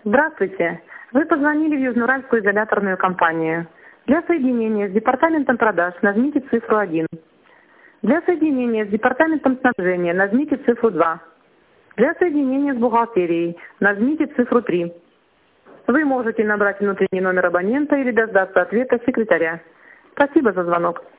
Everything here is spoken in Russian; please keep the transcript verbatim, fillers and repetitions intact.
Здравствуйте. Вы позвонили в Южноуральскую изоляторную компанию. Для соединения с департаментом продаж нажмите цифру один. Для соединения с департаментом снабжения нажмите цифру два. Для соединения с бухгалтерией нажмите цифру три. Вы можете набрать внутренний номер абонента или дождаться ответа секретаря. Спасибо за звонок.